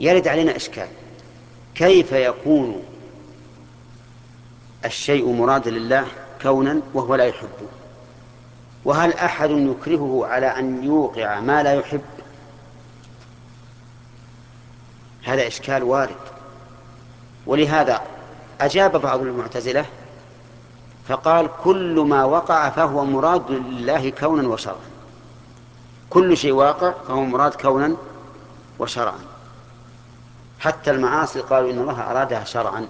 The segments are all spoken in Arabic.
يرد علينا إشكال: كيف يكون الشيء مراد لله كونا وهو لا يحبه؟ وهل أحد يكرهه على أن يوقع ما لا يحب؟ هذا إشكال وارد. ولهذا أجاب بعض المعتزلة فقال: كل ما وقع فهو مراد لله كونا وشرعا. كل شيء واقع فهو مراد كونا وشرعا، حتى المعاصي قالوا إن الله أرادها شرعا.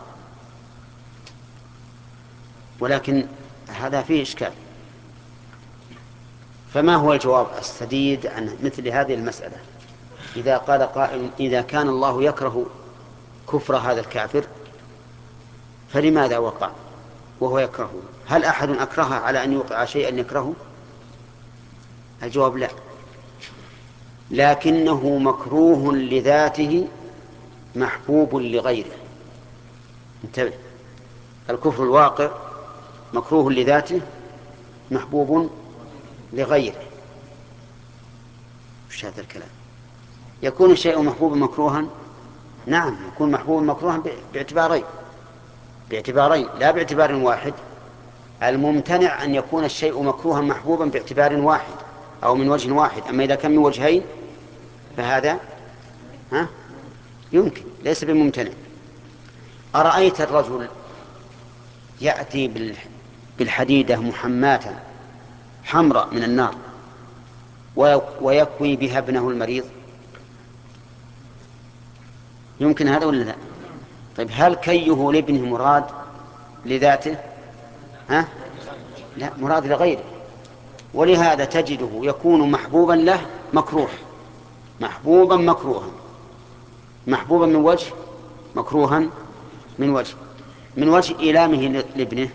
ولكن هذا فيه إشكال. فما هو الجواب السديد عن مثل هذه المسألة؟ إذا قال قائل: إذا كان الله يكره كفر هذا الكافر فلماذا وقع وهو يكرهه؟ هل أحد أكرهه على أن يوقع شيئا يكرهه؟ الجواب: لا، لكنه مكروه لذاته محبوب لغيره. انتبه، الكفر الواقع مكروه لذاته محبوب لغيره. وش هذا الكلام؟ يكون الشيء محبوبا مكروها؟ نعم، يكون محبوبا مكروها باعتبارين لا باعتبار واحد. الممتنع أن يكون الشيء مكروها محبوبا باعتبار واحد أو من وجه واحد. أما إذا كان من وجهين فهذا يمكن، ليس بممتنع. أرأيت الرجل يأتي بالحديدة محماة حمراء من النار ويكوي بها ابنه المريض؟ يمكن هذا ولا لا؟ طيب، هل كيه لابنه مراد لذاته؟ لا، مراد لغيره. ولهذا تجده يكون محبوبا له مكروه، محبوبا مكروها، محبوبا من وجه، مكروها من وجه إيلامه لابنه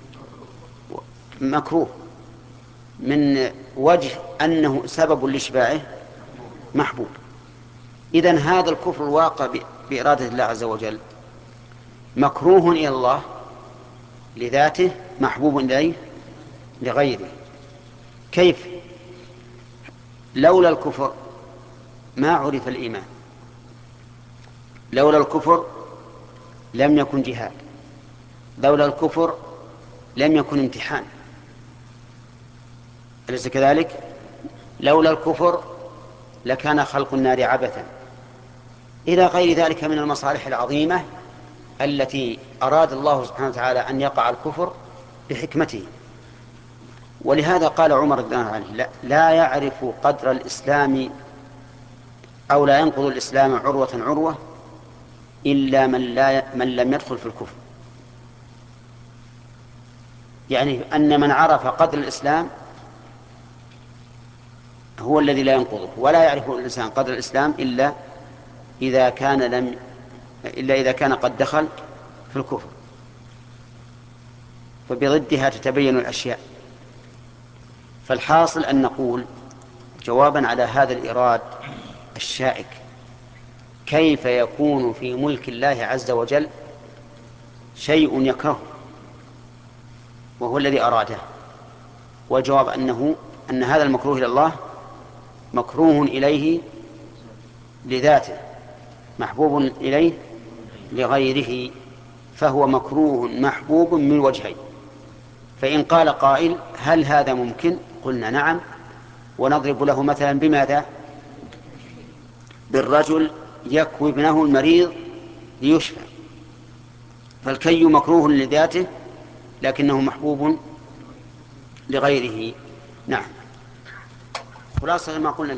مكروه، من وجه أنه سبب لإشباعه محبوب. إذن هذا الكفر الواقع بإرادة الله عز وجل مكروه إلى الله لذاته، محبوب إليه لغيره. كيف؟ لولا الكفر ما عرف الإيمان، لولا الكفر لم يكن جهاد، لولا الكفر لم يكن امتحان، أليس كذلك؟ لولا الكفر لكان خلق النار عبثا، إلى غير ذلك من المصالح العظيمة التي أراد الله سبحانه وتعالى أن يقع الكفر بحكمته. ولهذا قال عمر رضي الله عنه: لا يعرف قدر الإسلام أو لا ينقض الإسلام عروة عروة إلا من لم يدخل في الكفر. يعني أن من عرف قدر الإسلام هو الذي لا ينقضه، ولا يعرف الإنسان قدر الإسلام إلا إذا كان قد دخل في الكفر. فبضدها تتبين الأشياء. فالحاصل أن نقول جوابا على هذا الإيراد الشائك: كيف يكون في ملك الله عز وجل شيء يكره وهو الذي أراده؟ والجواب أن هذا المكروه إلى الله مكروه إليه لذاته، محبوب إليه لغيره، فهو مكروه محبوب من وجهين. فإن قال قائل: هل هذا ممكن؟ قلنا: نعم. ونضرب له مثلا بماذا؟ بالرجل يكوي ابنه المريض ليشفى، فالكي مكروه لذاته لكنه محبوب لغيره. نعم، خلاصة ما قلنا.